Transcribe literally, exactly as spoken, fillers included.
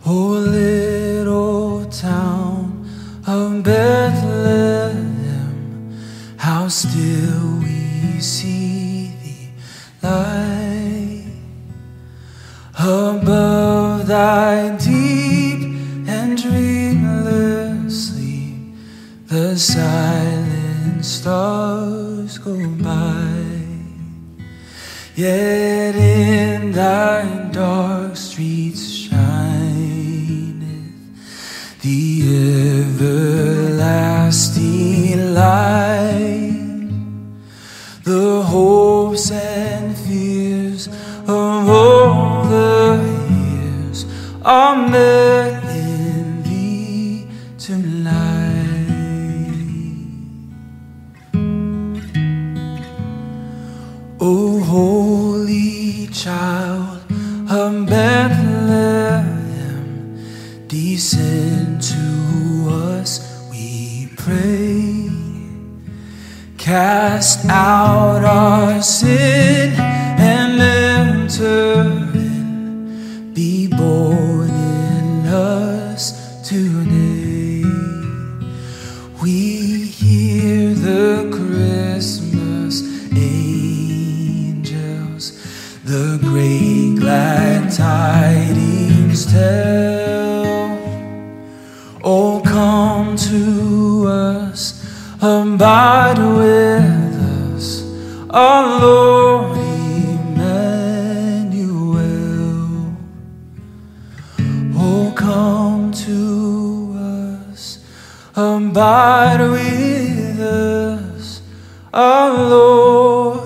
Oh, little town of Bethlehem, how still we see thee lie above thy deep and dreamless sleep. The silent stars go by, yet in thy dark streets the everlasting light. The hopes and fears of all the years are met in thee tonight. O holy child of Bethlehem, descend to us, we pray. Cast out our sin and enter in. Be born in us today. We hear the Christmas angels, the great glad tidings tell. Oh, come to us, abide with us, our Lord Emmanuel. Oh, come to us, abide with us, our Lord